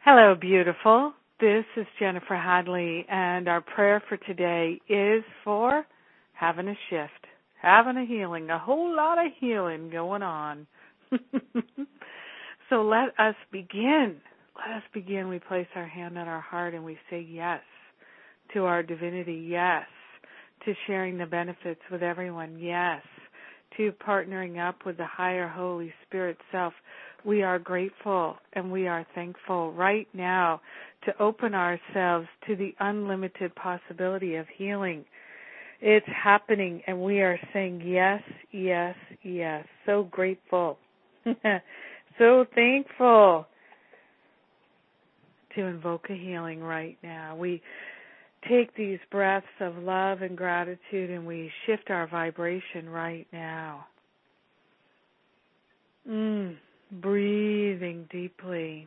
Hello, beautiful. This is Jennifer Hadley, and our prayer for today is for having a shift, having a healing, a whole lot of healing going on. So let us begin. Let us begin. We place our hand on our heart and we say yes to our divinity, yes to sharing the benefits with everyone, yes to partnering up with the higher Holy Spirit self. We are grateful and we are thankful right now to open ourselves to the unlimited possibility of healing. It's happening and we are saying yes, yes, yes. So grateful. So thankful to invoke a healing right now. We take these breaths of love and gratitude and we shift our vibration right now. Breathing deeply,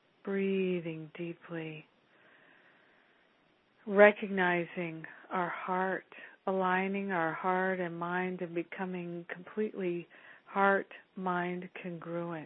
recognizing our heart, aligning our heart and mind and becoming completely heart-mind congruent.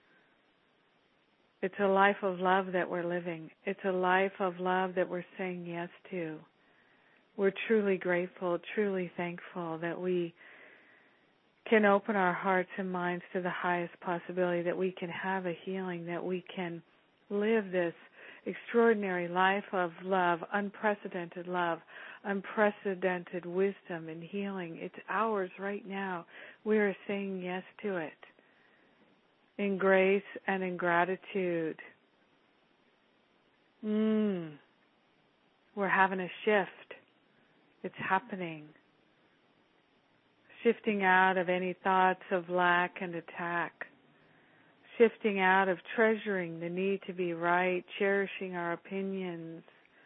It's a life of love that we're living. It's a life of love that we're saying yes to. We're truly grateful, truly thankful that we can open our hearts and minds to the highest possibility, that we can have a healing, that we can live this extraordinary life of love, unprecedented wisdom and healing. It's ours right now. We are saying yes to it. In grace and in gratitude. We're having a shift. It's happening. Shifting out of any thoughts of lack and attack. Shifting out of treasuring the need to be right, cherishing our opinions.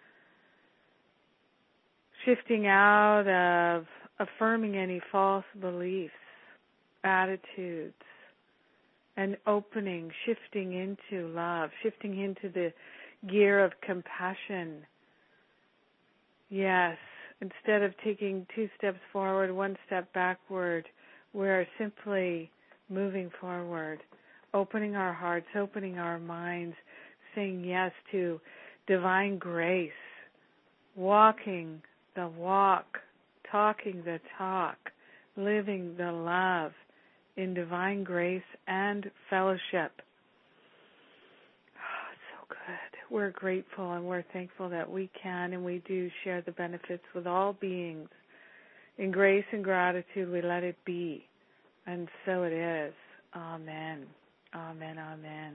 Shifting out of affirming any false beliefs, attitudes. And opening, shifting into love, shifting into the gear of compassion. Yes, instead of taking 2 steps forward, 1 step backward, we're simply moving forward, opening our hearts, opening our minds, saying yes to divine grace, walking the walk, talking the talk, living the love, in divine grace and fellowship. Oh, it's so good. We're grateful and we're thankful that we can and we do share the benefits with all beings. In grace and gratitude, we let it be. And so it is. Amen. Amen. Amen.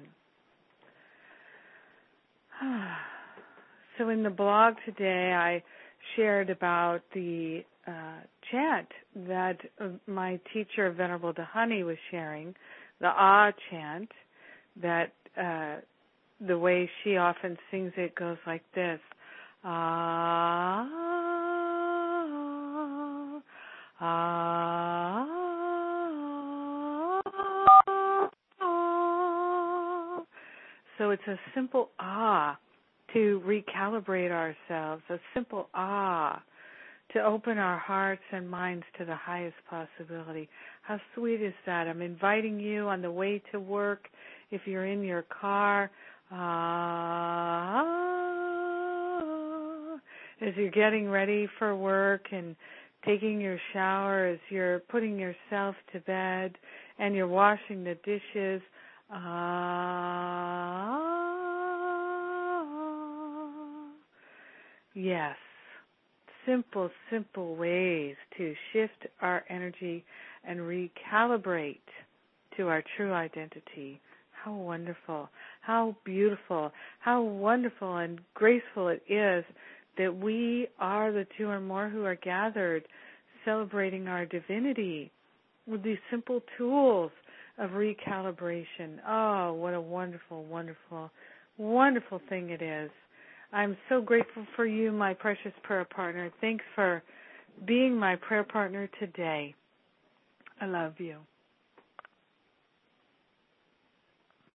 So in the blog today, I shared about the chant that my teacher, Venerable Dahani, was sharing, the Ah chant, that the way she often sings it goes like this. Ah, ah, ah. So it's a simple ah to recalibrate ourselves, a simple ah to open our hearts and minds to the highest possibility. How sweet is that? I'm inviting you on the way to work, if you're in your car, as you're getting ready for work and taking your shower, as you're putting yourself to bed and you're washing the dishes. Yes. Simple ways to shift our energy and recalibrate to our true identity. How wonderful, how beautiful, how wonderful and graceful it is that we are the 2 or more who are gathered celebrating our divinity with these simple tools of recalibration. Oh, what a wonderful, wonderful, wonderful thing it is. I'm so grateful for you, my precious prayer partner. Thanks for being my prayer partner today. I love you.